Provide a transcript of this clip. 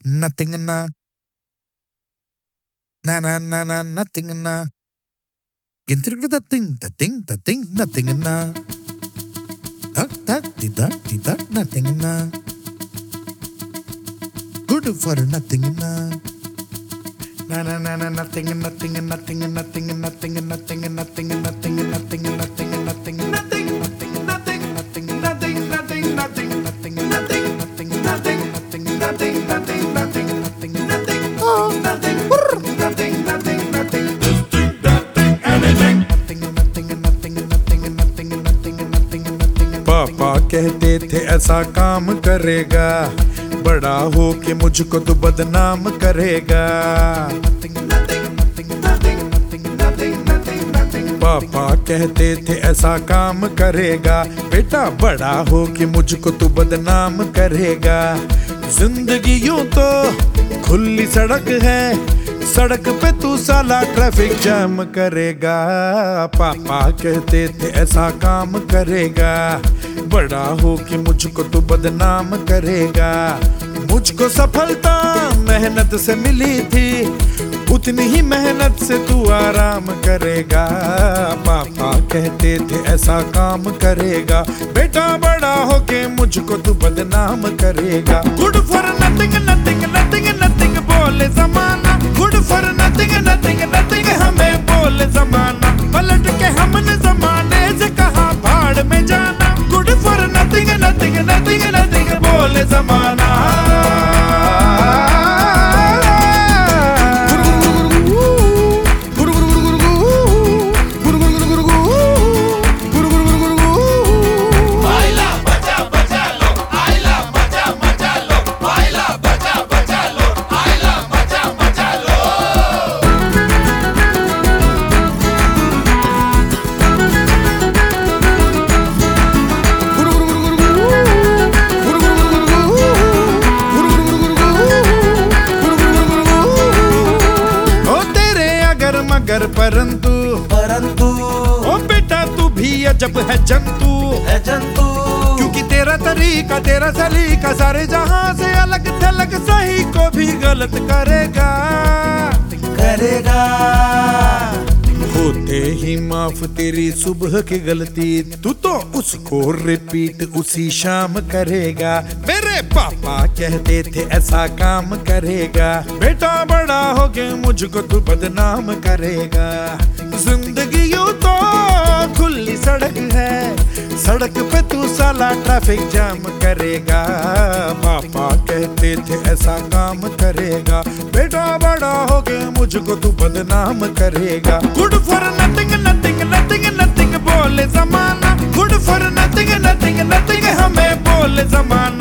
nothing na na na na na nothing na. Gintir the thing, nothing na. Tak tida, nothing na. Good for nothing na. Na na na na nothing. पापा कहते थे ऐसा काम करेगा, बड़ा हो के मुझको तो बदनाम करेगा। पापा कहते थे ऐसा काम करेगा, बेटा बड़ा हो के मुझको तो बदनाम करेगा। जिंदगी यूं तो खुली सड़क है, सड़क पे तू साला ट्रैफिक जाम करेगा। पापा कहते थे ऐसा काम करेगा, बड़ा हो के मुझको तो बदनाम करेगा। मुझको सफलता मेहनत से मिली थी, उतनी ही मेहनत से तू आराम करेगा। पापा कहते थे ऐसा काम करेगा, बेटा बड़ा हो के मुझको तू बदनाम करेगा। गुड फॉर नथिंग बोले जमाना, गुड फॉर नथिंग हमें बोले जमाना। पलट के हमने जमाने से कहा भाड़ में जाना। गुड फॉर नथिंग बोले जमाना। परंतु ओ बेटा तू भी अजब है जंतु, क्योंकि तेरा तरीका तेरा सलीका सारे जहां से अलग थलग, सही को भी गलत करेगा। होते ही माफ तेरी सुबह की गलती, तू तो उसको रिपीट उसी शाम करेगा। मेरे पापा कहते थे ऐसा काम करेगा, बेटा बड़ा हो के मुझको तू बदनाम करेगा। जिंदगी यूं तो खुली सड़क है, सड़क पे तू साला ट्रैफिक जाम करेगा। पापा कहते थे ऐसा काम करेगा, बेटा बड़ा हो के मुझको तू बदनाम करेगा। गुड फॉर नथिंग बोले जमाना, गुड फॉर नथिंग हमें बोले जमाना।